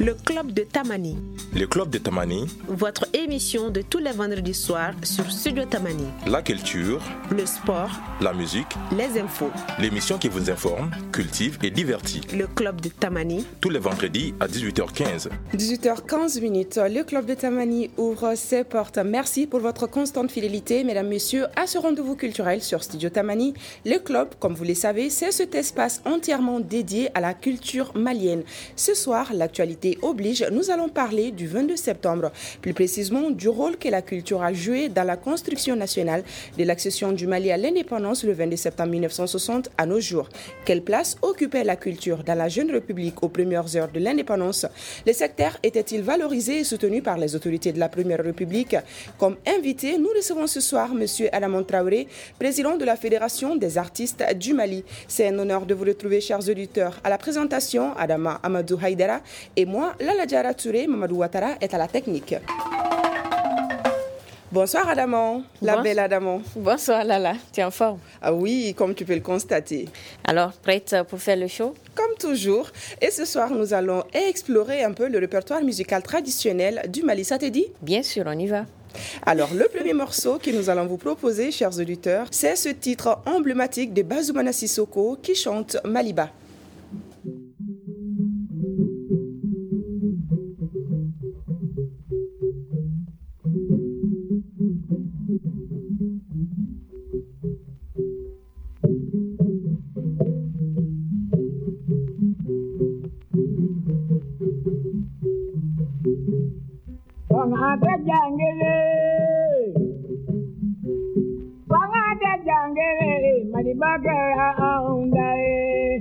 Le Club de Tamani. Le Club de Tamani. Votre émission de tous les vendredis soirs sur Studio Tamani. La culture. Le sport. La musique. Les infos. L'émission qui vous informe, cultive et divertit. Le Club de Tamani. Tous les vendredis à 18h15. 18h15, le Club de Tamani ouvre ses portes. Merci pour votre constante fidélité, mesdames, messieurs, à ce rendez-vous culturel sur Studio Tamani. Le club, comme vous le savez, c'est cet espace entièrement dédié à la culture malienne. Ce soir, l'actualité oblige, nous allons parler du 22 septembre, plus précisément du rôle que la culture a joué dans la construction nationale de l'accession du Mali à l'indépendance le 22 septembre 1960 à nos jours. Quelle place occupait la culture dans la jeune République aux premières heures de l'indépendance? Le secteur était-il valorisé et soutenu par les autorités de la Première République? Comme invité, nous recevons ce soir M. Adama Traoré, président de la Fédération des artistes du Mali. C'est un honneur de vous retrouver, chers auditeurs. À la présentation, Adama Amadou Haïdara et moi, Lala Diara Touré, Mamadou Ouattara est à la technique. Bonsoir Adama, belle Adama. Bonsoir Lala, tu es en forme? Ah oui, comme tu peux le constater. Alors, prête pour faire le show? Comme toujours. Et ce soir, nous allons explorer un peu le répertoire musical traditionnel du Mali. Ça te dit? Bien sûr, on y va. Alors, le premier morceau que nous allons vous proposer, chers auditeurs, c'est ce titre emblématique de Bazoumana Sissoko qui chante Maliba. Wangate jangere Malibaga aundae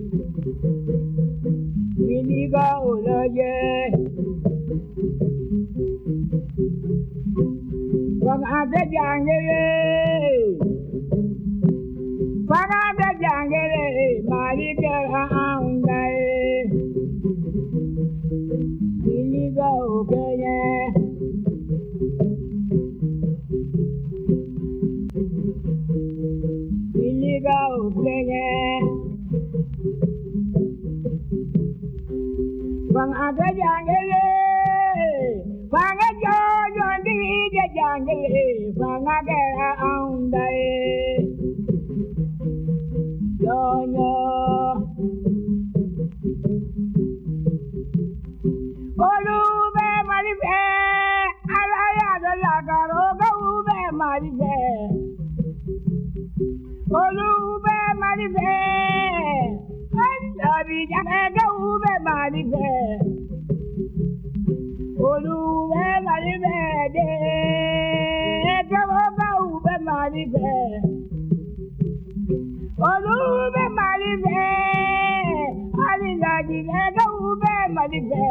Wiliga ulaye Wangate jangere Malibaga aundae Wiliga ulaye Bang aga jangele, bang ajo jondi jangele, bang aga aundae, yo. Olube maribe, alaya dalagaro gaube maribe. Olube maribe, andabi jaga ube maribe. Olube maribe de, jaga ube maribe. Olube maribe, alilagi jaga ube maribe.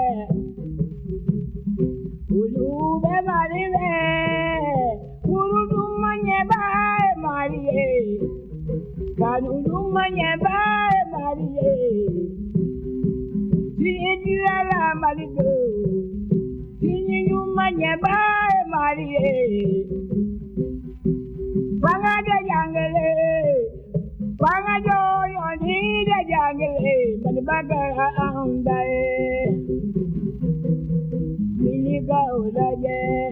Olube maribe, urudumanye ba mariye. Kanulumanya ba mariye, Tijala marido, Tinyumanya ba mariye, Bangade jangele, Bangajo yoni de jangele, Malibaga aundae, Miliga ulaye,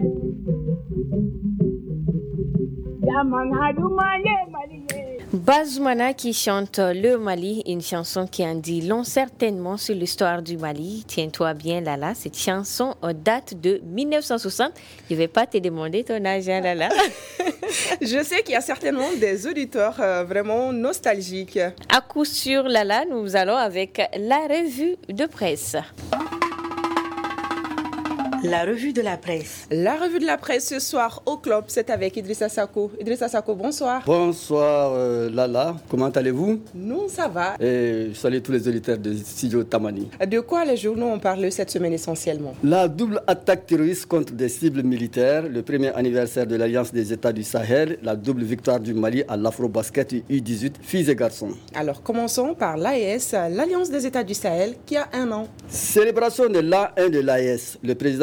Yaman hadumanye mariye. Bazoumana qui chante le Mali, une chanson qui en dit long certainement sur l'histoire du Mali. Tiens-toi bien Lala, cette chanson date de 1960. Je ne vais pas te demander ton âge, hein, Lala. Je sais qu'il y a certainement des auditeurs vraiment nostalgiques. À coup sûr Lala, nous allons avec la revue de presse. La revue de la presse. La revue de la presse ce soir au club, c'est avec Idrissa Sako. Idrissa Sako, bonsoir. Bonsoir Lala, comment allez-vous? Nous, ça va. Et je salue tous les auditeurs de Studio Tamani. De quoi les journaux ont parlé cette semaine essentiellement? La double attaque terroriste contre des cibles militaires, le premier anniversaire de l'Alliance des États du Sahel, la double victoire du Mali à l'Afro-Basket U18, filles et garçons. Alors commençons par l'AES, l'Alliance des États du Sahel, qui a 1 an. Célébration de l'An 1 de l'AES. Le président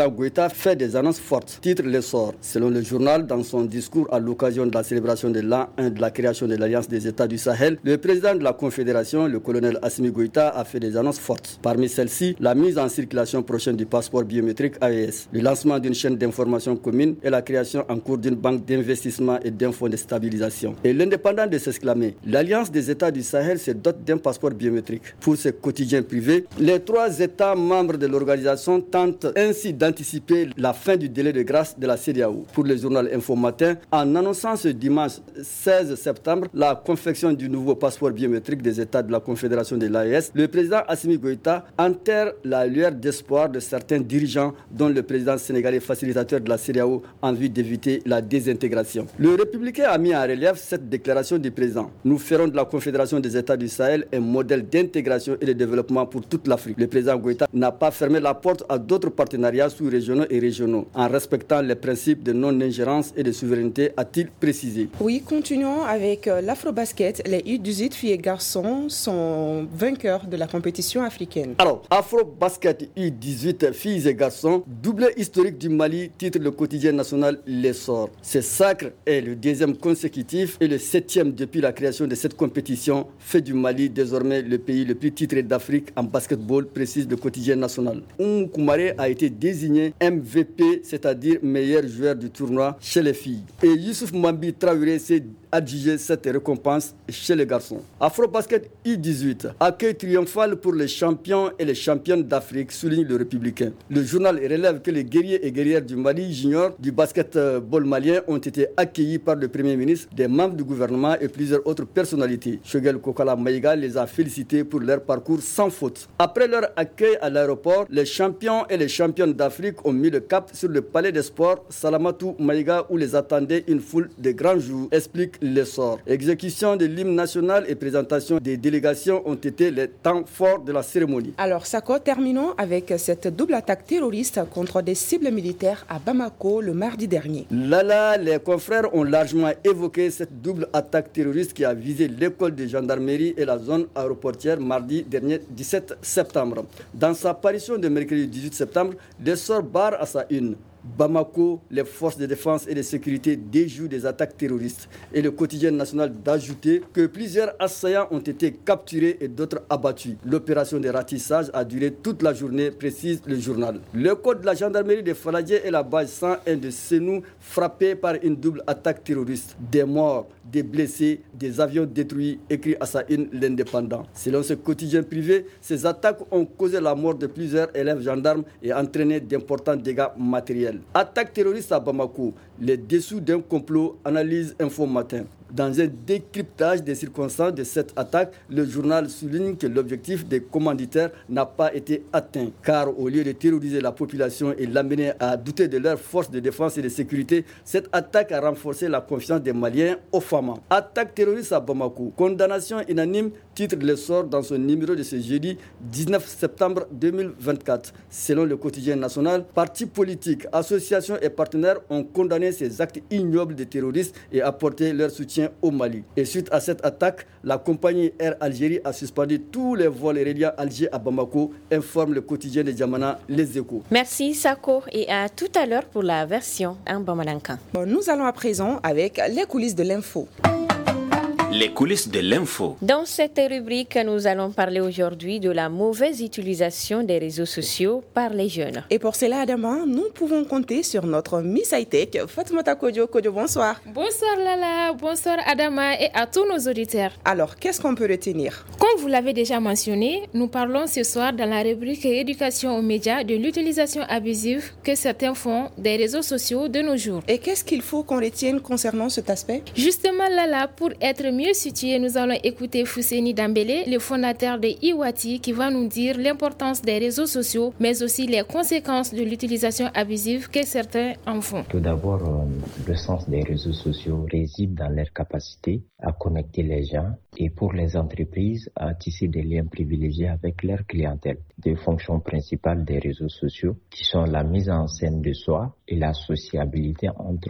président Goïta fait des annonces fortes. Titre l'essor. Selon le journal, dans son discours à l'occasion de la célébration de l'an 1 de la création de l'Alliance des États du Sahel, le président de la Confédération, le colonel Assimi Goïta, a fait des annonces fortes. Parmi celles-ci, la mise en circulation prochaine du passeport biométrique AES, le lancement d'une chaîne d'information commune et la création en cours d'une banque d'investissement et d'un fonds de stabilisation. Et l'indépendant de s'exclamer, l'Alliance des États du Sahel se dote d'un passeport biométrique. Pour ses quotidiens privés, les 3 États membres de l'organisation tentent ainsi d'anticiper la fin du délai de grâce de la CEDEAO. Pour le journal Info Matin, en annonçant ce dimanche 16 septembre la confection du nouveau passeport biométrique des États de la Confédération de l'AES, le président Assimi Goïta enterre la lueur d'espoir de certains dirigeants, dont le président sénégalais facilitateur de la CEDEAO, en vue d'éviter la désintégration. Le républicain a mis en relief cette déclaration du président. Nous ferons de la Confédération des États du Sahel un modèle d'intégration et de développement pour toute l'Afrique. Le président Goïta n'a pas fermé la porte à d'autres partenariats sous-régionaux et régionaux, en respectant les principes de non-ingérence et de souveraineté, a-t-il précisé. Oui, continuons avec l'Afrobasket. Les U18 filles et garçons sont vainqueurs de la compétition africaine. Alors, Afrobasket U18 filles et garçons, doublé historique du Mali, titre le quotidien national L'Essor. Ce sacre est le 2e consécutif et le 7e depuis la création de cette compétition, fait du Mali désormais le pays le plus titré d'Afrique en basketball, précise le quotidien national. Koumaré a été désigné MVP, c'est-à-dire meilleur joueur du tournoi chez les filles. Et Youssouf Mambi Traoré s'est adjugé cette récompense chez les garçons. Afrobasket U18, accueil triomphal pour les champions et les championnes d'Afrique, souligne le Républicain. Le journal relève que les guerriers et guerrières du Mali junior du basketball malien ont été accueillis par le Premier ministre, des membres du gouvernement et plusieurs autres personnalités. Choguel Kokala Maïga les a félicités pour leur parcours sans faute. Après leur accueil à l'aéroport, les champions et les championnes d'Afrique ont mis le cap sur le palais des sports Salamatou Maïga où les attendait une foule de grands jours, explique l'essor. Exécution de l'hymne national et présentation des délégations ont été les temps forts de la cérémonie. Alors, Sako, terminons avec cette double attaque terroriste contre des cibles militaires à Bamako le mardi dernier. Là, les confrères ont largement évoqué cette double attaque terroriste qui a visé l'école de gendarmerie et la zone aéroportière mardi dernier 17 septembre. Dans sa parution de mercredi 18 septembre, l'essor barre à sa une. Bamako, les forces de défense et de sécurité déjouent des attaques terroristes. Et le quotidien national d'ajouter que plusieurs assaillants ont été capturés et d'autres abattus. L'opération de ratissage a duré toute la journée, précise le journal. Le code de la gendarmerie de Faladier et la base 101 de Senou frappés par une double attaque terroriste. Des morts, des blessés, des avions détruits, écrit à sa une l'Indépendant. Selon ce quotidien privé, ces attaques ont causé la mort de plusieurs élèves gendarmes et entraîné d'importants dégâts matériels. Attaque terroriste à Bamako, les dessous d'un complot, analyse Info Matin. Dans un décryptage des circonstances de cette attaque, le journal souligne que l'objectif des commanditaires n'a pas été atteint. Car au lieu de terroriser la population et l'amener à douter de leurs forces de défense et de sécurité, cette attaque a renforcé la confiance des Maliens au FAMA. Attaque terroriste à Bamako, condamnation unanime, titre l'essor dans son numéro de ce jeudi 19 septembre 2024. Selon le quotidien national, partis politiques, associations et partenaires ont condamné ces actes ignobles des terroristes et apporté leur soutien au Mali. Et suite à cette attaque, la compagnie Air Algérie a suspendu tous les vols reliant Alger à Bamako, informe le quotidien de Djamana, Les Échos. Merci Sako et à tout à l'heure pour la version en Bamalanka. Nous allons à présent avec les coulisses de l'info. Les coulisses de l'info. Dans cette rubrique, nous allons parler aujourd'hui de la mauvaise utilisation des réseaux sociaux par les jeunes. Et pour cela, Adama, nous pouvons compter sur notre Miss High-Tech, Fatoumata Kodjo. Kodjo, bonsoir. Bonsoir Lala, bonsoir Adama et à tous nos auditeurs. Alors, qu'est-ce qu'on peut retenir? Comme vous l'avez déjà mentionné, nous parlons ce soir dans la rubrique éducation aux médias de l'utilisation abusive que certains font des réseaux sociaux de nos jours. Et qu'est-ce qu'il faut qu'on retienne concernant cet aspect? Justement Lala, pour être mieux situé, nous allons écouter Fousseni Dambélé, le fondateur de Iwati, qui va nous dire l'importance des réseaux sociaux, mais aussi les conséquences de l'utilisation abusive que certains en font. Tout d'abord, le sens des réseaux sociaux réside dans leur capacité à connecter les gens et pour les entreprises à tisser des liens privilégiés avec leur clientèle. Deux fonctions principales des réseaux sociaux qui sont la mise en scène de soi et la sociabilité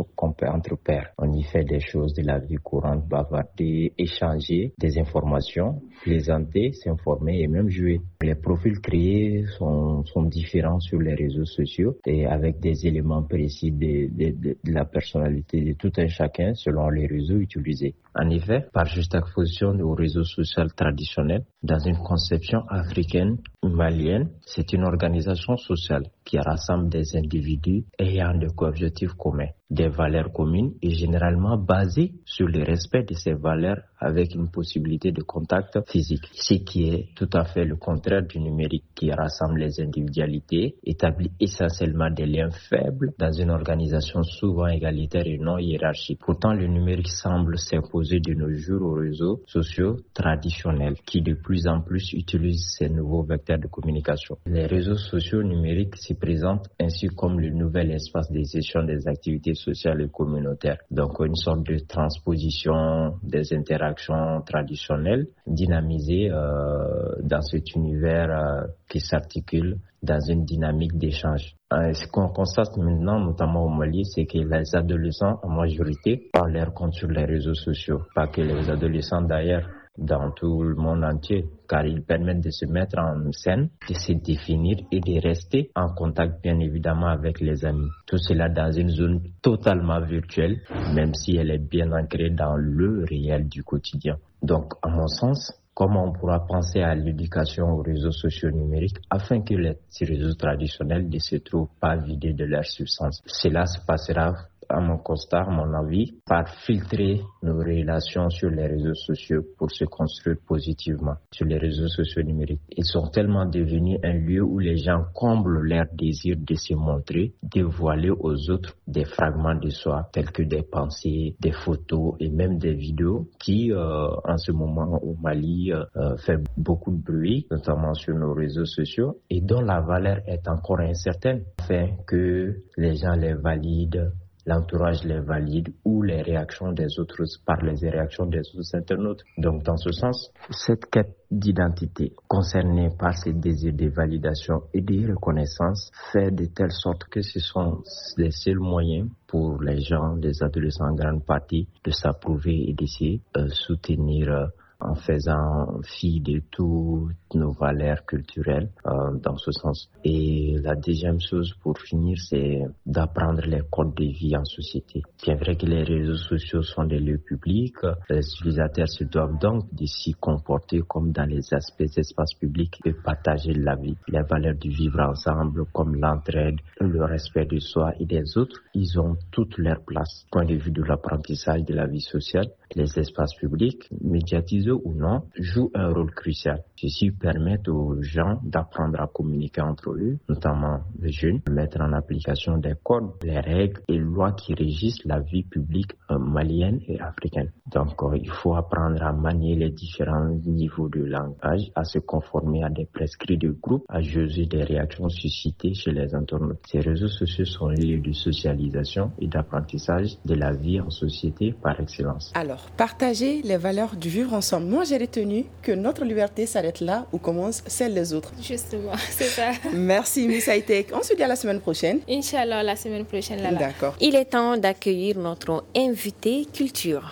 entre pairs. On y fait des choses de la vie courante, bavarder, échanger des informations, plaisanter, s'informer et même jouer. Les profils créés sont différents sur les réseaux sociaux et avec des éléments précis de la personnalité de tout un chacun selon les réseaux utilisés. En effet, par juxtaposition aux réseaux sociaux traditionnels, dans une conception africaine malienne, c'est une organisation sociale qui rassemble des individus ayant des objectifs communs, des valeurs communes et généralement basées sur le respect de ces valeurs avec une possibilité de contact physique. Ce qui est tout à fait le contraire du numérique qui rassemble les individualités, établit essentiellement des liens faibles dans une organisation souvent égalitaire et non hiérarchique. Pourtant, le numérique semble s'imposer de nos jours aux réseaux sociaux traditionnels qui de plus en plus utilisent ces nouveaux vecteurs de communication. Les réseaux sociaux numériques s'y présentent ainsi comme le nouvel espace des échanges des activités sociales et communautaires. Donc une sorte de transposition des interactions traditionnelles dynamisées dans cet univers qui s'articule dans une dynamique d'échange. Ce qu'on constate maintenant, notamment au Mali, c'est que les adolescents, en majorité, parlent leur compte sur les réseaux sociaux. Pas que les adolescents d'ailleurs, dans tout le monde entier, car ils permettent de se mettre en scène, de se définir et de rester en contact, bien évidemment, avec les amis. Tout cela dans une zone totalement virtuelle, même si elle est bien ancrée dans le réel du quotidien. Donc, à mon sens, comment on pourra penser à l'éducation aux réseaux sociaux numériques afin que les réseaux traditionnels ne se trouvent pas vidés de leur substance? Cela se passera, à mon constat, à mon avis, par filtrer nos relations sur les réseaux sociaux pour se construire positivement sur les réseaux sociaux numériques. Ils sont tellement devenus un lieu où les gens comblent leur désir de se montrer, dévoiler aux autres des fragments de soi, tels que des pensées, des photos et même des vidéos qui, en ce moment au Mali, fait beaucoup de bruit, notamment sur nos réseaux sociaux, et dont la valeur est encore incertaine, afin que les gens les valident, l'entourage les valide ou les réactions des autres par les réactions des autres internautes. Donc, dans ce sens, cette quête d'identité concernée par ces désirs de validation et de reconnaissance fait de telle sorte que ce sont les seuls moyens pour les gens, les adolescents en grande partie, de s'approuver et de se soutenir en faisant fi de toutes nos valeurs culturelles dans ce sens. Et la deuxième chose pour finir, c'est d'apprendre les codes de vie en société. Bien vrai que les réseaux sociaux sont des lieux publics, les utilisateurs se doivent donc de s'y comporter comme dans les espaces publics et partager la vie. Les valeurs du vivre ensemble comme l'entraide, le respect de soi et des autres, ils ont toute leur place. Point de vue de l'apprentissage de la vie sociale, les espaces publics, médiatisés ou non, jouent un rôle crucial. Ceci permet aux gens d'apprendre à communiquer entre eux, notamment les jeunes, de mettre en application des codes, les règles et lois qui régissent la vie publique malienne et africaine. Donc, il faut apprendre à manier les différents niveaux de langage, à se conformer à des prescrits de groupe, à juger des réactions suscitées chez les internautes. Ces réseaux sociaux sont liés de socialisation et d'apprentissage de la vie en société par excellence. Alors, partager les valeurs du vivre ensemble. Moi, j'ai retenu que notre liberté s'arrête là où commence celle des autres. Justement, c'est ça. Merci, Miss Hightech. On se dit à la semaine prochaine. Inch'Allah, la semaine prochaine, Lala. D'accord. Il est temps d'accueillir notre invité culture.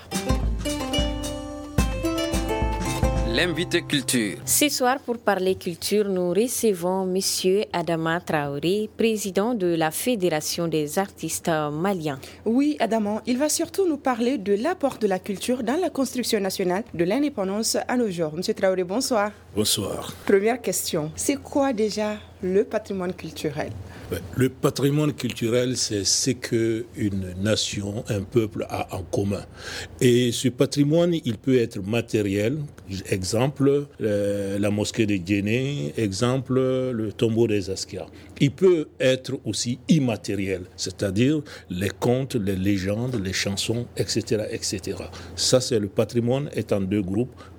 L'invité culture. Ce soir, pour parler culture, nous recevons M. Adama Traoré, président de la Fédération des artistes maliens. Oui, Adama, il va surtout nous parler de l'apport de la culture dans la construction nationale de l'indépendance à nos jours. M. Traoré, bonsoir. Bonsoir. Première question, c'est quoi déjà le patrimoine culturel ? Le patrimoine culturel, c'est ce qu'une nation, un peuple a en commun. Et ce patrimoine, il peut être matériel, exemple, la mosquée de Djenné, exemple, le tombeau des Askia. Il peut être aussi immatériel, c'est-à-dire les contes, les légendes, les chansons, etc., etc. Ça, c'est le patrimoine est en deux groupes,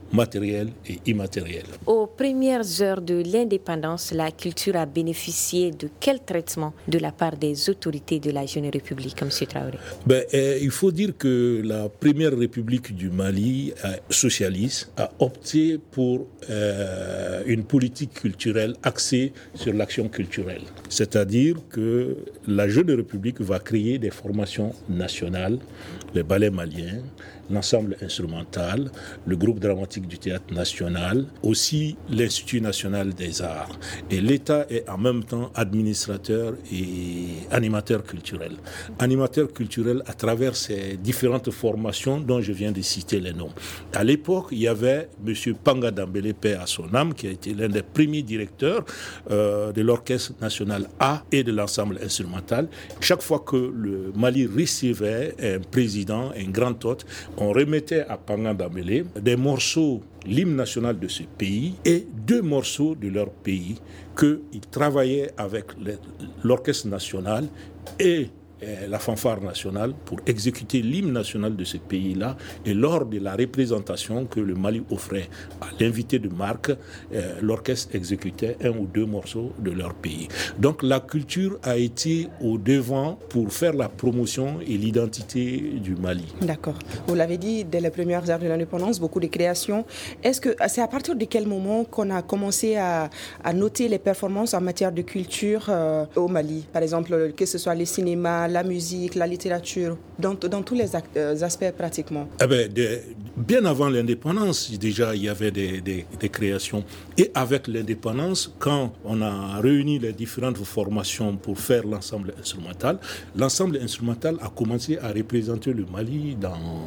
matériels et immatériels. Aux premières heures de l'indépendance, la culture a bénéficié de quel traitement de la part des autorités de la Jeune République, M. Traoré? Il faut dire que la première République du Mali, socialiste, a opté pour une politique culturelle axée sur l'action culturelle. C'est-à-dire que la Jeune République va créer des formations nationales, les ballets maliens, l'ensemble instrumental, le groupe dramatique du théâtre national, aussi l'Institut national des arts. Et l'État est en même temps administrateur et animateur culturel. Animateur culturel à travers ces différentes formations dont je viens de citer les noms. À l'époque, il y avait M. Panga Dambélé, paix à son âme, qui a été l'un des premiers directeurs de l'Orchestre national A et de l'ensemble instrumental. Chaque fois que le Mali recevait un président, un grand hôte, on remettait à Panga Dambélé des morceaux, l'hymne national de ce pays et 2 morceaux de leur pays qu'ils travaillaient avec l'orchestre national et la fanfare nationale pour exécuter l'hymne national de ce pays-là. Et lors de la représentation que le Mali offrait à l'invité de marque, l'orchestre exécutait 1 ou 2 morceaux de leur pays. Donc la culture a été au devant pour faire la promotion et l'identité du Mali. D'accord. Vous l'avez dit, dès les premières heures de l'indépendance, beaucoup de créations. Est-ce que c'est à partir de quel moment qu'on a commencé à noter les performances en matière de culture au Mali? Par exemple, que ce soit les cinémas, la musique, la littérature, dans tous les aspects pratiquement. Bien avant l'indépendance, déjà, il y avait des créations. Et avec l'indépendance, quand on a réuni les différentes formations pour faire l'ensemble instrumental a commencé à représenter le Mali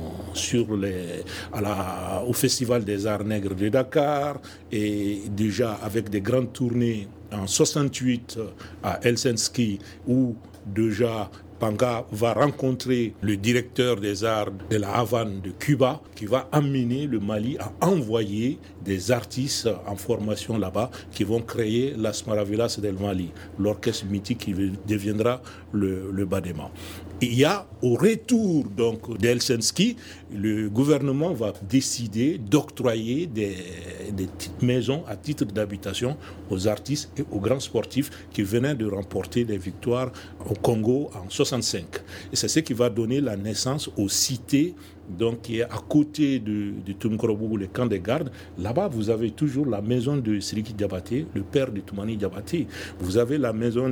au Festival des Arts Nègres de Dakar, et déjà avec des grandes tournées en 68 à Helsinki, où déjà Panga va rencontrer le directeur des arts de la Havane de Cuba, qui va amener le Mali à envoyer des artistes en formation là-bas qui vont créer Las Maravillas del Mali, l'orchestre mythique qui deviendra le Badema. Il y a au retour donc d'Helsinki, le gouvernement va décider d'octroyer des petites maisons à titre d'habitation aux artistes et aux grands sportifs qui venaient de remporter des victoires au Congo en 65. Et c'est ce qui va donner la naissance aux cités, donc qui est à côté de Tumkorobougou, le camp des gardes. Là-bas, vous avez toujours la maison de Siriki Diabaté, le père de Toumani Diabaté. Vous avez la maison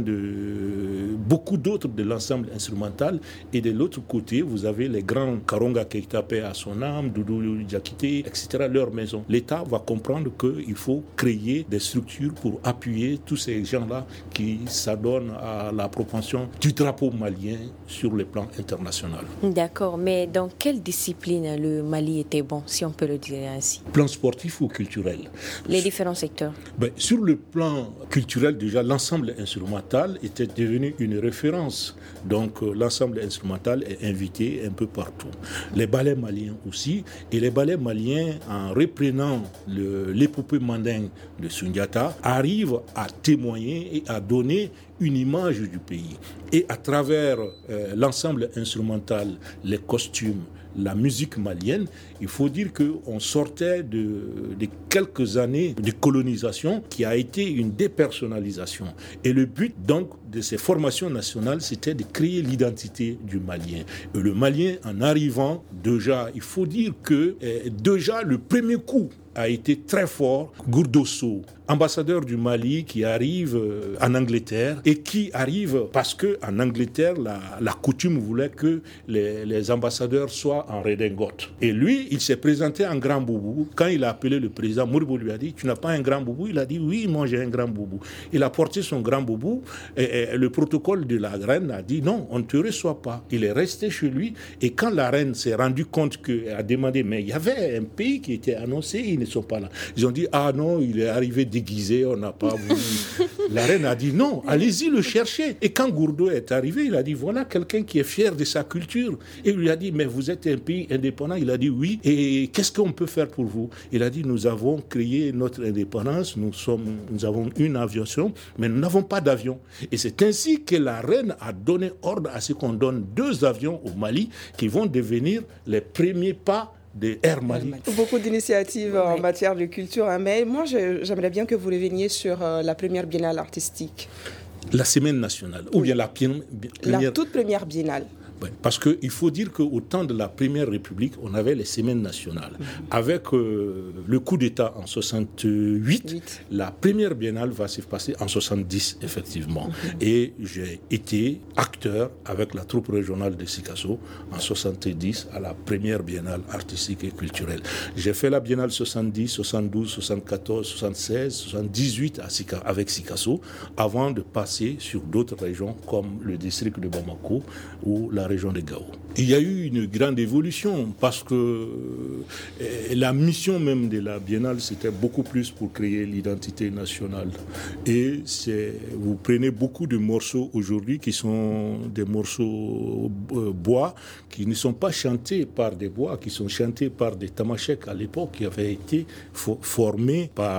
de beaucoup d'autres de l'ensemble instrumental. Et de l'autre côté, vous avez les grands Karonga Keita, paix à son âme, Doudou Diakité, etc., leur maison. L'État va comprendre qu'il faut créer des structures pour appuyer tous ces gens-là qui s'adonnent à la propension du drapeau malien sur le plan international. D'accord, mais dans quelle discipline le Mali était bon, si on peut le dire ainsi? Plan sportif ou culturel? Les différents secteurs. Sur le plan culturel, déjà, l'ensemble instrumental était devenu une référence. Donc, l'ensemble instrumental est invité un peu partout. Les ballets maliens aussi. Et les ballets maliens, en reprenant l'épopée mandingue de Sundiata, arrivent à témoigner et à donner une image du pays. Et à travers l'ensemble instrumental, les costumes, la musique malienne, il faut dire qu'on sortait de quelques années de colonisation qui a été une dépersonnalisation. Et le but donc de ces formations nationales, c'était de créer l'identité du Malien. Et le Malien, en arrivant, déjà, il faut dire que déjà le premier coup a été très fort. Gourdosso, ambassadeur du Mali qui arrive en Angleterre et qui arrive parce que en Angleterre la coutume voulait que les ambassadeurs soient en redingote. Et lui, il s'est présenté en grand boubou. Quand il a appelé le président, Moribo lui a dit: "Tu n'as pas un grand boubou?" Il a dit: "Oui, moi j'ai un grand boubou." Il a porté son grand boubou et le protocole de la reine a dit: "Non, on ne te reçoit pas." Il est resté chez lui et quand la reine s'est rendue compte qu'elle a demandé, mais il y avait un pays qui était annoncé, ils ne sont pas là. Ils ont dit: "Ah non, il est arrivé déguisé, on n'a pas voulu." La reine a dit: "Non, allez-y le chercher." Et quand Gourdo est arrivé, il a dit: "Voilà quelqu'un qui est fier de sa culture." Et il lui a dit: "Mais vous êtes un pays indépendant?" Il a dit: "Oui. Et qu'est-ce qu'on peut faire pour vous?" Il a dit: "Nous avons créé notre indépendance, nous avons une aviation, mais nous n'avons pas d'avion." Et c'est ainsi que la reine a donné ordre à ce qu'on donne 2 avions au Mali qui vont devenir les premiers pas de Air Mali. Beaucoup d'initiatives en matière de culture, hein, mais moi j'aimerais bien que vous reveniez sur la première biennale artistique. La semaine nationale, ou bien la toute première biennale. Parce qu'il faut dire qu'au temps de la Première République, on avait les semaines nationales. Avec le coup d'État en 68, la première biennale va se passer en 70, effectivement. Et j'ai été acteur avec la troupe régionale de Sikasso en 70 à la première biennale artistique et culturelle. J'ai fait la biennale 70, 72, 74, 76, 78 avec Sikasso avant de passer sur d'autres régions comme le district de Bamako ou la région de Gao. Il y a eu une grande évolution parce que la mission même de la biennale, c'était beaucoup plus pour créer l'identité nationale. Et vous prenez beaucoup de morceaux aujourd'hui qui sont des morceaux bois, qui ne sont pas chantés par des bois, qui sont chantés par des tamasheks à l'époque, qui avaient été formés par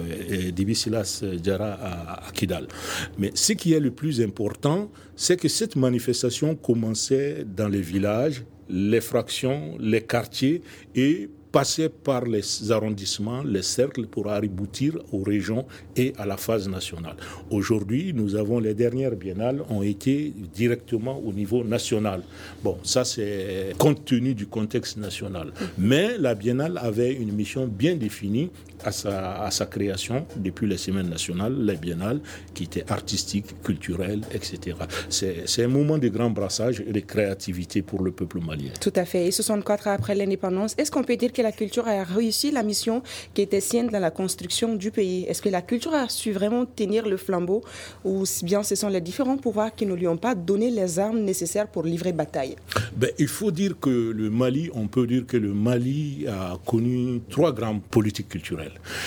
Dibi Silas Diarra à Kidal. Mais ce qui est le plus important, c'est que cette manifestation commençait dans les villages, les fractions, les quartiers et passait par les arrondissements, les cercles pour aboutir aux régions et à la phase nationale. Aujourd'hui, les dernières biennales ont été directement au niveau national. Bon, ça c'est compte tenu du contexte national. Mais la biennale avait une mission bien définie à sa création depuis les semaines nationales, les biennales qui étaient artistiques, culturelles, etc. C'est un moment de grand brassage et de créativité pour le peuple malien. Tout à fait. Et 64 ans après l'indépendance, est-ce qu'on peut dire que la culture a réussi la mission qui était sienne dans la construction du pays? Est-ce que la culture a su vraiment tenir le flambeau ou bien ce sont les différents pouvoirs qui ne lui ont pas donné les armes nécessaires pour livrer bataille? Il faut dire que on peut dire que le Mali a connu 3 grandes politiques culturelles.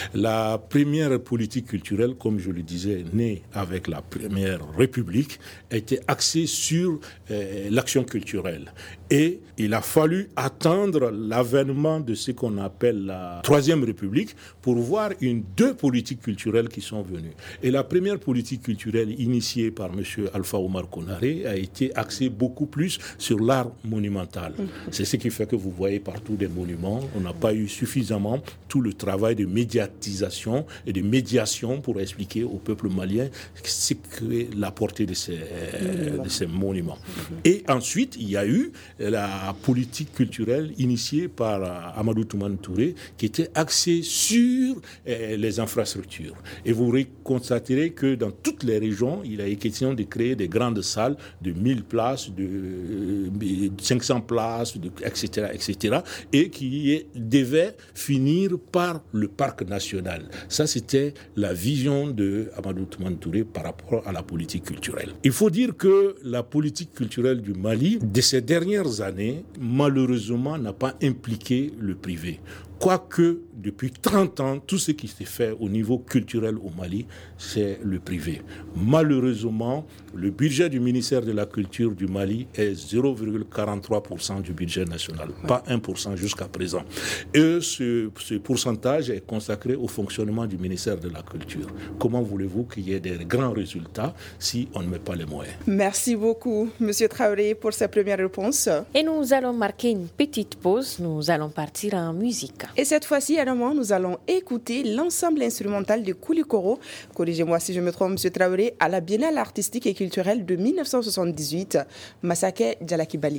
La première politique culturelle, comme je le disais, née avec la Première République, était axée sur l'action culturelle. Et il a fallu attendre l'avènement de ce qu'on appelle la Troisième République pour voir 2 politiques culturelles qui sont venues. Et la première politique culturelle initiée par M. Alpha Omar Konaré a été axée beaucoup plus sur l'art monumental. C'est ce qui fait que vous voyez partout des monuments. On n'a pas eu suffisamment tout le travail de médiatisation et de médiation pour expliquer au peuple malien ce qu'est la portée de ces monuments. Et ensuite, il y a eu la politique culturelle initiée par Amadou Toumane Touré qui était axée sur les infrastructures. Et vous constaterez que dans toutes les régions, il a été question de créer des grandes salles de 1000 places, de 500 places, etc., etc., et qui devaient finir par le parc national. Ça, c'était la vision de Amadou Toumane Touré par rapport à la politique culturelle. Il faut dire que la politique culturelle du Mali, de ces dernières années, malheureusement, n'a pas impliqué le privé. Quoique, depuis 30 ans, tout ce qui s'est fait au niveau culturel au Mali, c'est le privé. Malheureusement, le budget du ministère de la Culture du Mali est 0,43% du budget national, pas 1% jusqu'à présent. Et ce pourcentage est consacré au fonctionnement du ministère de la Culture. Comment voulez-vous qu'il y ait des grands résultats si on ne met pas les moyens? Merci beaucoup, M. Traoré, pour sa première réponse. Et nous allons marquer une petite pause. Nous allons partir en musique. Et cette fois-ci, Adama, nous allons écouter l'ensemble instrumental de Koulikoro, corrigez-moi si je me trompe, M. Traoré, à la Biennale artistique et culturelle de 1978, Massaké Djalakibali.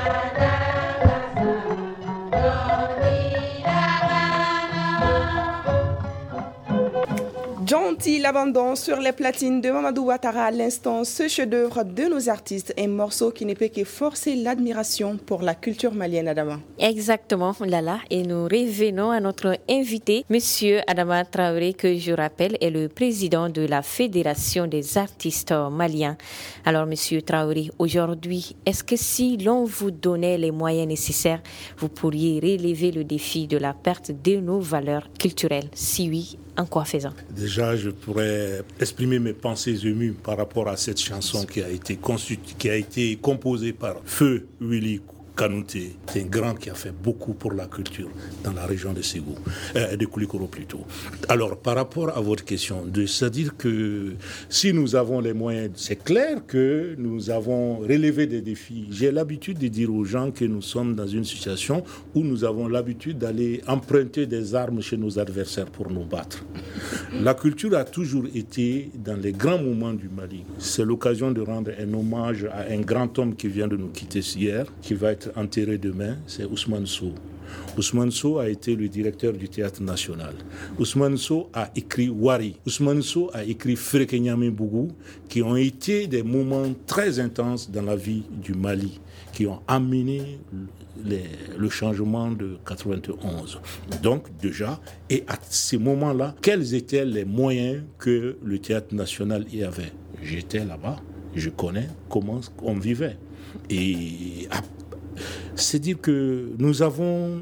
Gentil l'abandon sur les platines de Mamadou Ouattara à l'instant, ce chef-d'œuvre de nos artistes, un morceau qui ne peut que forcer l'admiration pour la culture malienne, Adama. Exactement, Lala, et nous revenons à notre invité, Monsieur Adama Traoré, que je rappelle est le président de la Fédération des artistes maliens. Alors, Monsieur Traoré, aujourd'hui, est-ce que si l'on vous donnait les moyens nécessaires, vous pourriez relever le défi de la perte de nos valeurs culturelles? Si oui, en quoi faisant? Déjà, je pourrais exprimer mes pensées émues par rapport à cette chanson qui a été composée par Feu Willy Kanouté. C'est un grand qui a fait beaucoup pour la culture dans la région de Ségou, de Koulikoro plutôt. Alors, par rapport à votre question, c'est-à-dire que si nous avons les moyens, c'est clair que nous avons relevé des défis. J'ai l'habitude de dire aux gens que nous sommes dans une situation où nous avons l'habitude d'aller emprunter des armes chez nos adversaires pour nous battre. La culture a toujours été dans les grands moments du Mali. C'est l'occasion de rendre un hommage à un grand homme qui vient de nous quitter hier, qui va être enterré demain, c'est Ousmane Sow. Ousmane Sow a été le directeur du Théâtre National. Ousmane Sow a écrit Wari. Ousmane Sow a écrit Frekenyame Bougou, qui ont été des moments très intenses dans la vie du Mali, qui ont amené le changement de 91. Donc déjà, et à ces moments-là, quels étaient les moyens que le Théâtre National y avait? J'étais là-bas, je connais comment on vivait. Et c'est dire que nous avons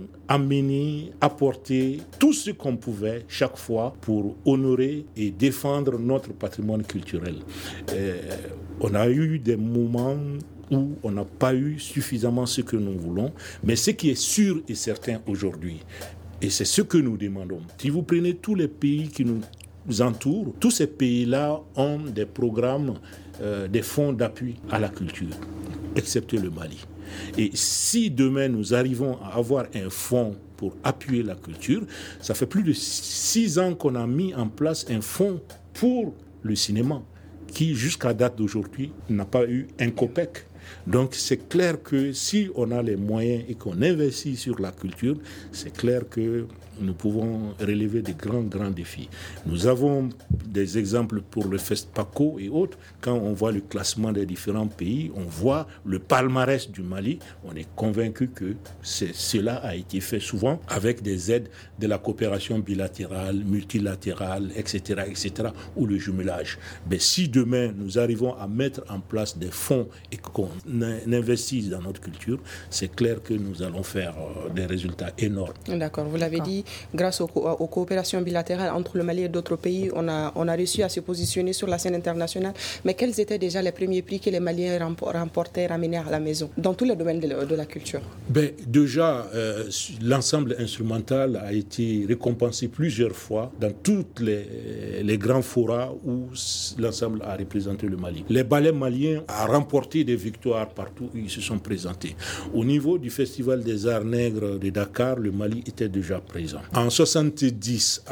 apporté tout ce qu'on pouvait chaque fois pour honorer et défendre notre patrimoine culturel. On a eu des moments où on n'a pas eu suffisamment ce que nous voulons, mais ce qui est sûr et certain aujourd'hui, et c'est ce que nous demandons, si vous prenez tous les pays qui nous entourent, tous ces pays-là ont des programmes, des fonds d'appui à la culture, excepté le Mali. Et si demain nous arrivons à avoir un fonds pour appuyer la culture, ça fait plus de 6 ans qu'on a mis en place un fonds pour le cinéma qui, jusqu'à date d'aujourd'hui, n'a pas eu un copec. Donc c'est clair que si on a les moyens et qu'on investit sur la culture, c'est clair que nous pouvons relever des grands défis. Nous avons des exemples pour le FESPACO et autres. Quand on voit le classement des différents pays, on voit le palmarès du Mali. On est convaincu que cela a été fait souvent avec des aides de la coopération bilatérale, multilatérale, etc., ou le jumelage. Mais si demain nous arrivons à mettre en place des fonds et qu'on investisse dans notre culture, c'est clair que nous allons faire des résultats énormes. D'accord, vous l'avez dit, grâce aux coopérations bilatérales entre le Mali et d'autres pays, on a réussi à se positionner sur la scène internationale. Mais quels étaient déjà les premiers prix que les Maliens remportaient, ramenaient à la maison, dans tous les domaines de la culture? Déjà, l'ensemble instrumental a été récompensé plusieurs fois dans toutes les grands forats où l'ensemble a représenté le Mali. Les ballets maliens ont remporté des victoires partout où ils se sont présentés. Au niveau du Festival des Arts Nègres de Dakar, le Mali était déjà présent. En 70,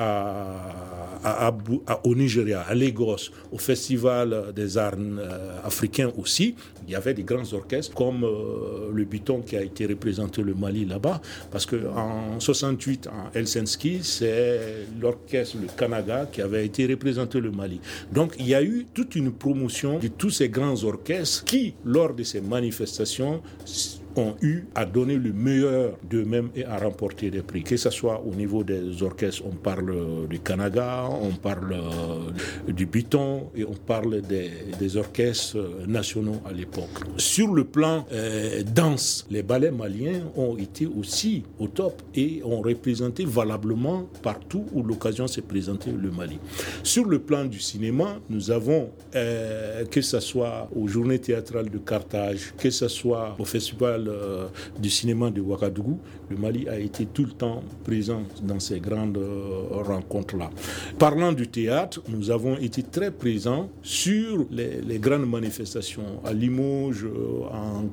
au Nigeria, à Lagos, au Festival des Arts africains aussi, il y avait des grands orchestres comme le Biton qui a été représenté le Mali là-bas, parce qu'en 68, en Helsinki, c'est l'orchestre, le Kanaga, qui avait été représenté le Mali. Donc il y a eu toute une promotion de tous ces grands orchestres qui, lors de ces manifestations, ont eu à donner le meilleur d'eux-mêmes et à remporter des prix. Que ce soit au niveau des orchestres, on parle du Kanaga, on parle du Biton et on parle des orchestres nationaux à l'époque. Sur le plan danse, les ballets maliens ont été aussi au top et ont représenté valablement partout où l'occasion s'est présentée le Mali. Sur le plan du cinéma, nous avons, que ce soit aux journées théâtrales de Carthage, que ce soit au festival du cinéma de Ouagadougou, le Mali a été tout le temps présent dans ces grandes rencontres-là. Parlant du théâtre, nous avons été très présents sur les grandes manifestations à Limoges en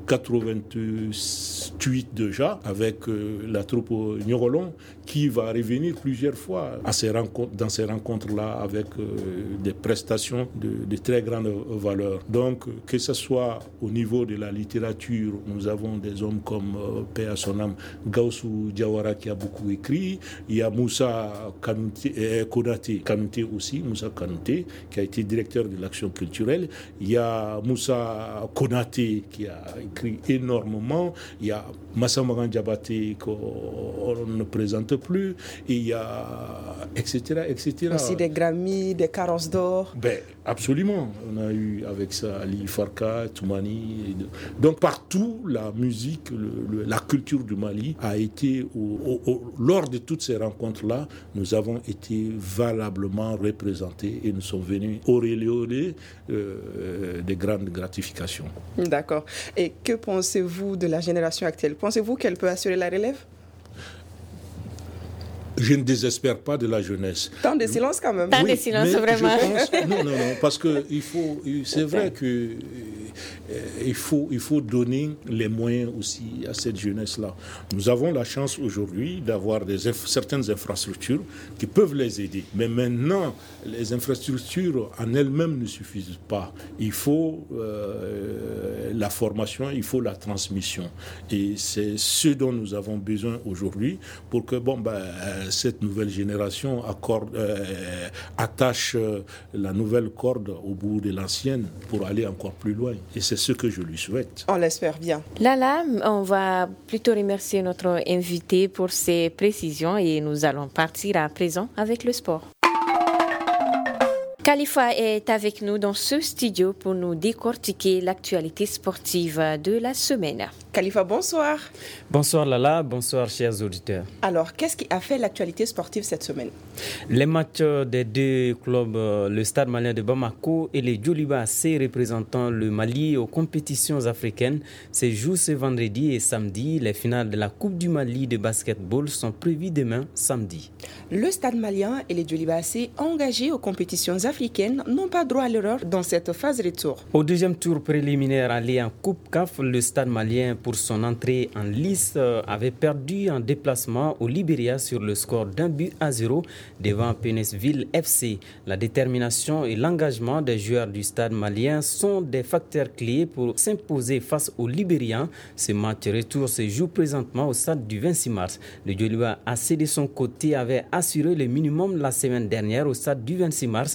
88 déjà, avec la troupe Niorolon, qui va revenir plusieurs fois dans ces rencontres-là avec des prestations de très grande valeur. Donc, que ce soit au niveau de la littérature, nous avons des hommes comme paix à son âme, Gaussou Diawara qui a beaucoup écrit. Il y a Moussa Kanouté aussi, Moussa Kanouté, qui a été directeur de l'action culturelle. Il y a Moussa Konaté qui a écrit énormément. Il y a Massamaran Diabaté qu'on ne présente plus. Et il y a etc. Aussi des Grammy, des Carrosses d'or. Absolument. On a eu avec ça Ali Farka, Toumani. Donc partout, la musique, la culture du Mali a été, lors de toutes ces rencontres-là, nous avons été valablement représentés et nous sommes venus auréolés des grandes gratifications. D'accord. Et que pensez-vous de la génération actuelle? Pensez-vous qu'elle peut assurer la relève? Je ne désespère pas de la jeunesse. Tant de silence quand même. Tant de silence, vraiment. Non, parce que c'est vrai que il faut donner les moyens aussi à cette jeunesse-là. Nous avons la chance aujourd'hui d'avoir certaines infrastructures qui peuvent les aider. Mais maintenant, les infrastructures en elles-mêmes ne suffisent pas. Il faut la formation, il faut la transmission. Et c'est ce dont nous avons besoin aujourd'hui pour que cette nouvelle génération attache la nouvelle corde au bout de l'ancienne pour aller encore plus loin. Et c'est ce que je lui souhaite. On l'espère bien. Lala, on va plutôt remercier notre invité pour ses précisions et nous allons partir à présent avec le sport. Khalifa est avec nous dans ce studio pour nous décortiquer l'actualité sportive de la semaine. Khalifa, bonsoir. Bonsoir Lala, bonsoir chers auditeurs. Alors, qu'est-ce qui a fait l'actualité sportive cette semaine? Les matchs des deux clubs, le Stade malien de Bamako et les Djoliba AC représentant le Mali aux compétitions africaines, se jouent ce vendredi et samedi. Les finales de la Coupe du Mali de basketball sont prévues demain, samedi. Le Stade malien et les Djoliba AC engagés aux compétitions africaines n'ont pas droit à l'erreur dans cette phase retour. Au deuxième tour préliminaire allé en Coupe CAF, le Stade malien, pour son entrée en lice, avait perdu en déplacement au Libéria sur le score d'1-0 devant Pénesville FC. La détermination et l'engagement des joueurs du Stade malien sont des facteurs clés pour s'imposer face aux Libériens. Ce match retour se joue présentement au stade du 26 mars. Le Djoliba AC de son côté avait assuré le minimum la semaine dernière au stade du 26 mars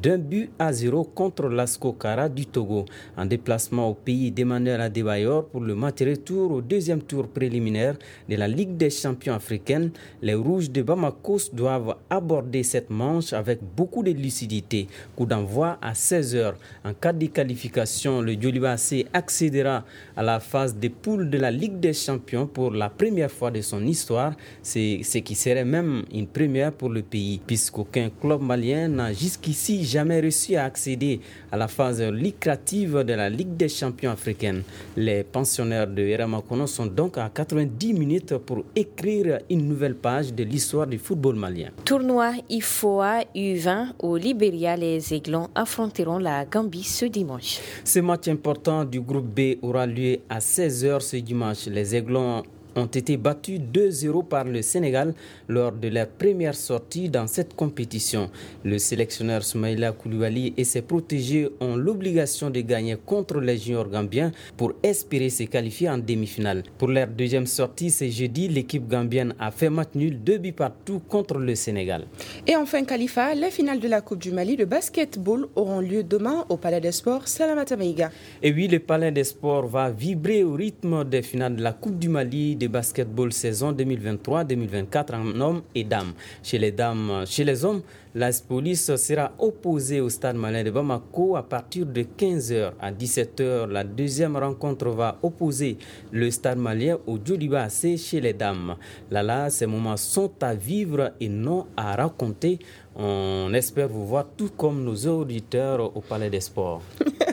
d'1-0 contre l'Asco Kara du Togo. En déplacement au pays d'Emmanuel Adebayor pour le match retour au deuxième tour préliminaire de la Ligue des champions africaine, les Rouges de Bamako doivent aborder cette manche avec beaucoup de lucidité. Coup d'envoi à 16h. En cas de qualification, le Djoliba AC accédera à la phase des poules de la Ligue des champions pour la première fois de son histoire, ce qui serait même une première pour le pays, puisqu'aucun club malien n'a jusqu'ici jamais réussi à accéder à la phase lucrative de la Ligue des champions africaine. Les pensionnaires de Eramakono sont donc à 90 minutes pour écrire une nouvelle page de l'histoire du football malien. Tournoi IFOA U20 au Libéria, les Aiglons affronteront la Gambie ce dimanche. Ce match important du groupe B aura lieu à 16h ce dimanche. Les Aiglons ont été battus 2-0 par le Sénégal lors de leur première sortie dans cette compétition. Le sélectionneur Soumaïla Koulibaly et ses protégés ont l'obligation de gagner contre les juniors gambiens pour espérer se qualifier en demi-finale. Pour leur deuxième sortie ce jeudi, l'équipe gambienne a fait match nul 2-2 contre le Sénégal. Et enfin Khalifa, les finales de la Coupe du Mali de basketball auront lieu demain au Palais des Sports. Salamata Maïga. Et oui, le Palais des Sports va vibrer au rythme des finales de la Coupe du Mali de basketball saison 2023-2024 en hommes et dames. Chez les hommes, la police sera opposée au Stade malien de Bamako à partir de 15h. À 17h, la deuxième rencontre va opposer le Stade malien au Djoliba AC chez les dames. Là, ces moments sont à vivre et non à raconter. On espère vous voir tout comme nos auditeurs au Palais des Sports.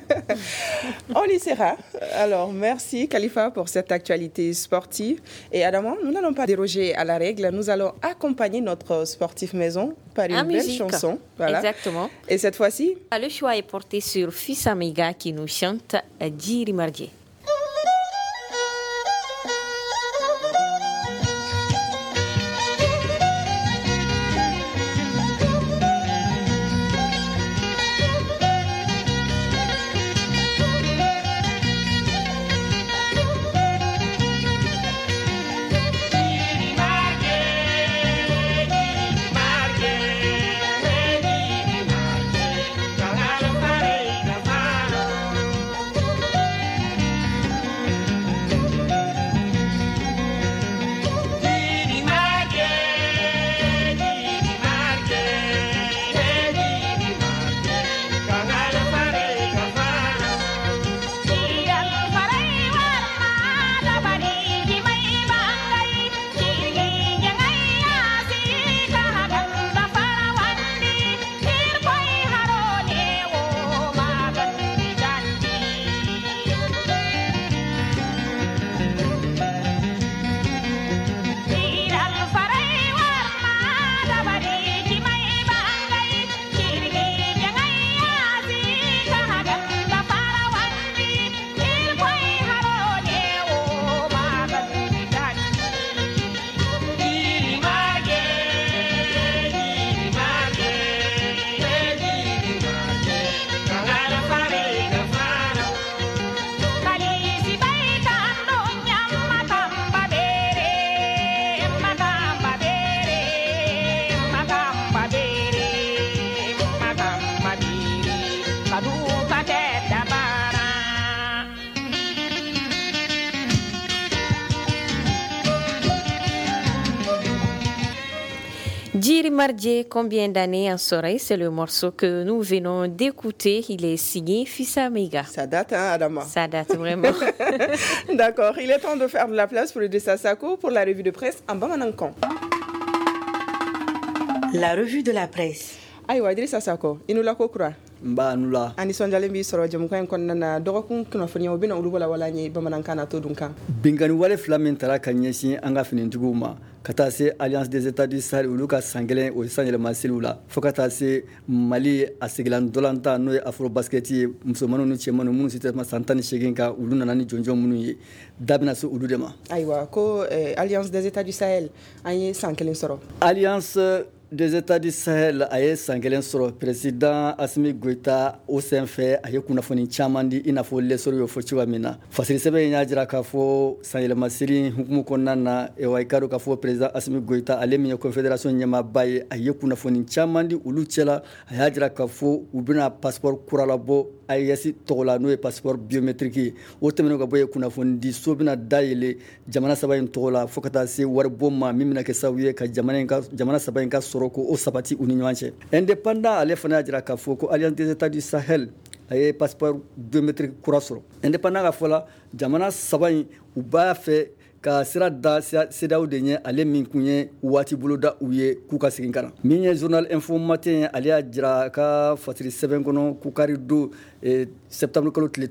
On y sera. Alors, merci Khalifa pour cette actualité sportive. Et Adama, nous n'allons pas déroger à la règle. Nous allons accompagner notre sportif maison par une belle chanson. Voilà. Exactement. Et cette fois-ci, le choix est porté sur Fils Amiga qui nous chante Djiri Mardier. Djiri Mardje, combien d'années en soleil, c'est le morceau que nous venons d'écouter. Il est signé Fissa Mega. Ça date, hein, Adama? Ça date vraiment. D'accord, il est temps de faire de la place pour Idrissa Sako pour la revue de presse en Bamanankan. La revue de la presse. Aïwa, Idrissa Sako, il nous l'a quoi? Mba nula ani sonjale mbi soro jam ko en nana dogokun kuno foni o bina ulu wala nyi bamanankana to dunkan bingani wale flamen tara kanyesin anga finin tuguma kata se alliance des états du Sahel ulu ka sangelen o sanjele masilula fokata se Mali asiglan dolanta no afro basketi musomanu no chemanu munu sitema santani shegenka ulu nanani jonjo munu yi dabina so ulu dema aywa ko alliance des états du Sahel anye sankelen soro alliance des États du Sahel aye sangelen soro président Assimi Goïta au senfɛ aye kunnafoni caman di inafo lesoro yo fo cogoya min na fasiri sɛbɛn y'a jira k'a fɔ sanyɛlɛma siri hukumu kɔnɔna na wa i ka dɔn k'a fɔ président Assimi Goïta ale min ye confédération ɲɛmaaba ye a ye kunnafoni caman di olu cɛla a y'a jira k'a fɔ u bɛna passeport kura labɔ AES tɔgɔ la n'o ye passeport biométrique ye o tɛmɛnen ka bɔ ye kunnafoni di so bɛna dayɛlɛ jamana saba in tɔgɔ la fo ka taa se waribɔ ma min bɛna kɛ sababu ye ka jamana saba in ka sɔrɔ ko o sabati u ni ɲɔgɔn cɛ indépendant ale fana y'a jira k'a fɔ ko alliance des états du Sahel a ye passeport biométrique kura sɔrɔ indépendant ka fɔ la jamana saba in u b'a fɛ ka sira da CEDEAO de ɲɛ ale min kun ye waati bolo da u ye k'u ka segin ka na min ye journal info matin ale y'a jira ka fasiri sɛbɛn kɔnɔ k'u kari don septembre kalo tile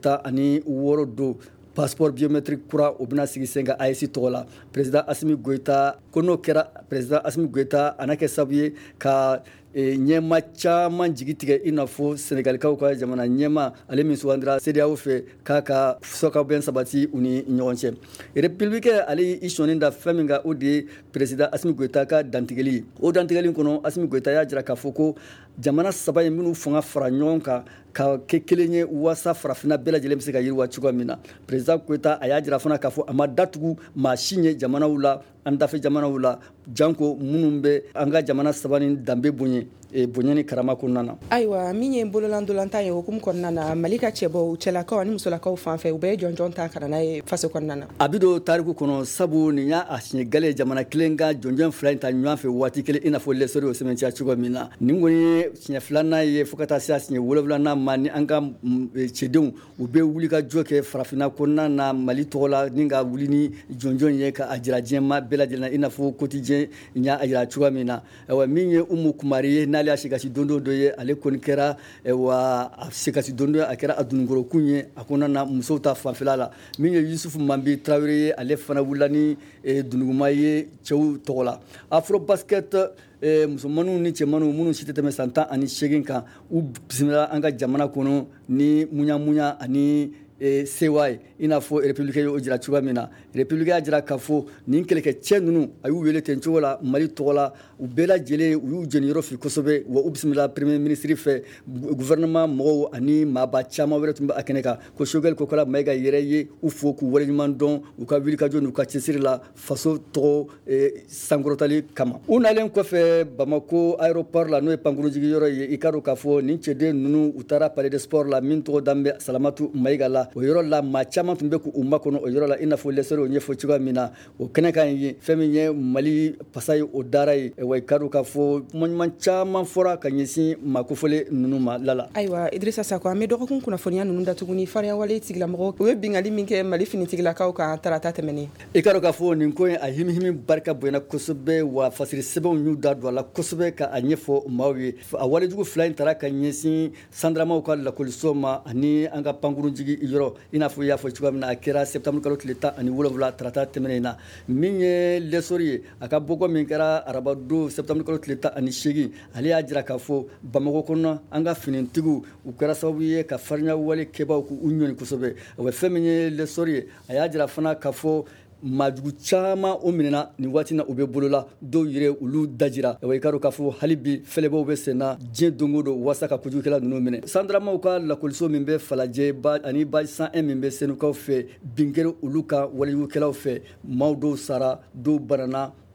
16 don passeport biométrique kura o bɛna sigi sen ka AES tɔgɔ la président Assimi Goïta ko n'o kɛra président Assimi Goïta a na kɛ sababu ye ka ɲɛma caman jigi tigɛ i n'a fɔ Sénégalikaw ka jamana ɲɛma ale min sugandira CEDEAO fɛ k'a ka sɔkabɛn sabati u ni ɲɔgɔn cɛ républicain ale y'i sɔnni da fɛn min kan o de ye président Assimi Goïta ka dantigɛli ye o dantigɛli kɔnɔ Assimi Goïta y'a jira k'a fɔ ko jamana saba in minnu fanga fara ɲɔgɔn kan ka kɛ kelen ye waasa farafinna bɛɛ lajɛlen bɛ se ka yiriwa cogoya min na président Goïta a y'a jira fana k'a fɔ a ma datugu maa si ɲɛ jamanaw la an dafɛ jamanaw la janko minnu bɛ an ka jamana saba ni danbe bonya ni karama kɔnɔna na ayiwa min ye bololandolantan ye hukumu kɔnɔna na Mali ka cɛbɔw cɛlakaw ani musolakaw fan fɛ u bɛɛ ye jɔnjɔn ta ka na n'a ye faso kɔnɔna na a bi don tariku kɔnɔ sabu nin y'a siɲɛ gale jamana kelen ka jɔnjɔn fila in ta ɲɔgɔn fɛ waati kelen i n'a fɔ lɛsɔri o sɛbɛntiya cogo min na nin kɔni ye siɲɛ filanan ye fo ka taa se a siɲɛ wolonfilanan ma ni an ka cɛdenw u bɛ wuli ka jɔ kɛ farafinna kɔnɔna na Mali tɔgɔ la ni ka wuli ni jɔnjɔn ye ka a jira diɲɛma bɛɛ lajɛlen na i n'a fɔ quotidien y'a jira cogoya min na min ye Umu Kumari ye n'ale y'a sikasi don dɔ ye ale kɔni kɛra wa a sikasi don dɔ a kɛra a dunugɔrɔkun ye a kɔnɔna na musow ta fanfɛla la min ye Yusufu Mambi Traoré ye ale fana wulila ni dunuguma ye cɛw tɔgɔ la Afro Basket musomanninw ni cɛmanninw minnu si tɛ tɛmɛ san 18 kan u bisimila an ka jamana kɔnɔ ni muɲamuɲa ani sewa ye i n'a fɔ républicain y'o jira cogoya min na républicain y'a jira k'a fɔ nin kɛlɛkɛcɛ ninnu a y'u wele ten cogo la Mali tɔgɔ la u bɛɛ lajɛlen u y'u jeniyɔrɔ fili kosɛbɛ wa u bisimila premier ministre fɛ gouvernement mɔgɔw ani maaba caman wɛrɛ tun bɛ a kɛnɛ kan ko Choguel Kokala Mayiga yɛrɛ ye u fo k'u waleɲuman dɔn u ka wulikajɔ n'u ka cɛsiri la faso tɔgɔ sankɔrɔtali kama u nalen kɔfɛ Bamako aéroport la n'o ye pankurunjigiyɔrɔ ye i ka dɔn k'a fɔ nin cɛden ninnu u taara palais de sport la min tɔgɔ dalen bɛ Salamatu Mayiga la o yɔrɔ la maa caman tun bɛ k'u makɔnɔ o yɔrɔ la i n'a fɔ lɛsɛrɛ o ɲɛfɔ cogoya min na o kɛnɛ kan ye fɛn min ye Mali pasa ye o dara ye wa i ka dɔn k'a fɔ kuma ɲuman caman fɔra ka ɲɛsin maa kofɔlen ninnu ma lala ayiwa Idrissa Sako an bɛ dɔgɔkun kunnafoniya ninnu datuguni farinya wale tigilamɔgɔ u ye bingali min kɛ Mali finitigilakaw kan tarata tɛmɛnen i ka dɔn k'a fɔ nin ko in a himi barika bonyana kosɛbɛ wa fasiri sɛbɛnw y'u da don a la kosɛbɛ ka a ɲɛfɔ maaw ye a walejugu fila in taara ka ɲɛsin sandaramaw ka lakɔliso ma ani an ka pankurunjigi yɔrɔ i n'a fɔ i y'a fɔ cogoya min na a kɛra septembre kalo tile 17 tarata tɛmɛnen na min ye lɛsɔri ye a ka bɔkɔ min kɛra araba don septembre kalo tile 18 ale y'a jira k'a fɔ Bamako kɔnɔ an ka finitigiw u kɛra sababu ye ka farinya wale kɛbaaw k'u ɲɔni kosɛbɛ o bɛ fɛn min ye lɛsɔri ye a y'a jira fana k'a fɔ maajugu caman o minɛna nin waati na u bɛ bolola dɔw yɛrɛ olu dajira i ka dɔn k'a fɔ hali bi fɛlɛbaw bɛ sen na diɲɛ don o don waasa ka kojugukɛla ninnu minɛ sandaramaw ka lakɔliso min bɛ Falajɛ ani baji 101 min bɛ Senukaw fɛ bin kɛra olu ka walejugukɛlaw fɛ maaw dɔw sara dɔw banana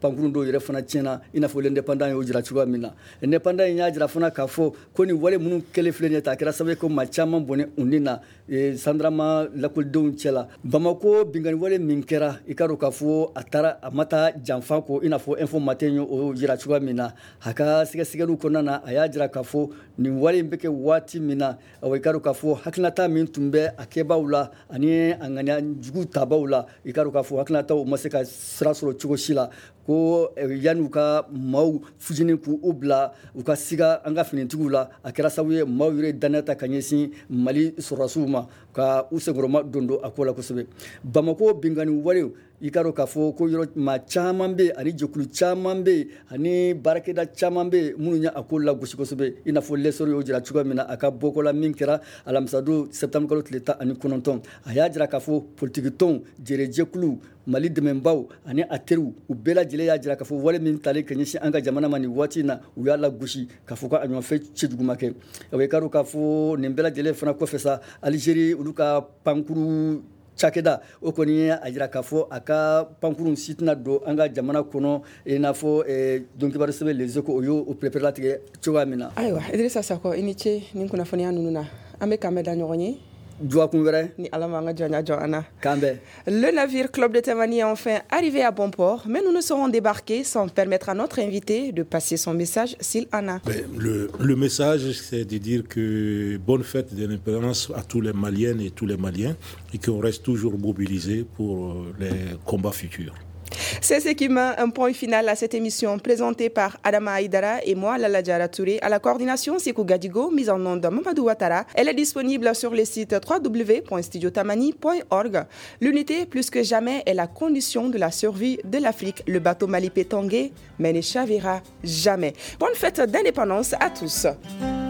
pankuru dɔw yɛrɛ fana tiɲɛna i n'a fɔ l'indépendant y'o jira cogoya min na indépendant y'a jira fana k'a fɔ ko nin wale minnu kɛlen filɛ nin ye ta a kɛra sababu ye ko maa caman bɔnɛ u ni na sandarama lakɔlidenw cɛ la Bamako bingani wale min kɛra i ka dɔn k'a fɔ a ma taa janfa kɔ i n'a fɔ info matin y'o jira cogoya min na a ka sɛgɛsɛgɛliw kɔnɔna na a y'a jira k'a fɔ nin wale in bɛ kɛ waati min na i ka dɔn k'a fɔ hakilinata min tun bɛ a kɛbaaw la ani a ŋaniya jugu tabaaw la i ka dɔn k'a fɔ hakilinataw ma se ka sira sɔrɔ cogo si la ko yanni u ka maaw fitinin k'u bila u ka siga an ka finitigiw la a kɛra sababu ye maaw yɛrɛ danaya ta ka ɲɛsin Mali sɔrɔdasiw ma ka u senkɔrɔma don a ko la kosɛbɛ Bamako bingani wale i ka dɔn k'a fɔ ko yɔrɔ maa caman bɛ yen ani jɛkulu caman bɛ yen ani baarakɛda caman bɛ yen minnu ye a ko lagosi kosɛbɛ i n'a fɔ lɛsɔrɔ y'o jira cogoya min na a ka bɔkɔla min kɛra alamisadon septembre kalo tile 19 a y'a jira k'a fɔ politikitɔnw jɛrɛjɛkulu Mali dɛmɛbaaw ani a teriw u bɛɛ lajɛlen y'a jira k'a fɔ wale min talen ka ɲɛsin an ka jamana ma nin waati in na u y'a lagosi k'a fɔ ko a ɲɔgɔnfɛn cɛjuguma kɛ i ka dɔn k'a fɔ nin bɛɛ lajɛlen fana kɔfɛ sa Algérie olu ka pankuru cakɛda o kɔni ye a jira k'a fɔ a ka pankuru si tɛna don an ka jamana kɔnɔ i n'a fɔ dɔnkibaru sɛbɛn Les Échos o y'o perepere cogoya min na. Ayiwa Idrissa Sakɔ i ni ce nin kunnafoniya ninnu na an bɛ kan bɛ da ɲɔgɔn ye. Ni Le navire Club de Tamani est enfin arrivé à bon port, mais nous ne serons débarqués sans permettre à notre invité de passer son message s'il en a. Le message, c'est de dire que bonne fête de l'indépendance à tous les Maliennes et tous les Maliens et qu'on reste toujours mobilisés pour les combats futurs. C'est ce qui met un point final à cette émission présentée par Adama Aïdara et moi, Lala Diara Touré, à la coordination Sekou Gadigo, mise en nom de Mamadou Ouattara. Elle est disponible sur le site www.studiotamani.org. L'unité, plus que jamais, est la condition de la survie de l'Afrique. Le bateau Mali peut tanguer, mais ne chavira jamais. Bonne fête d'indépendance à tous.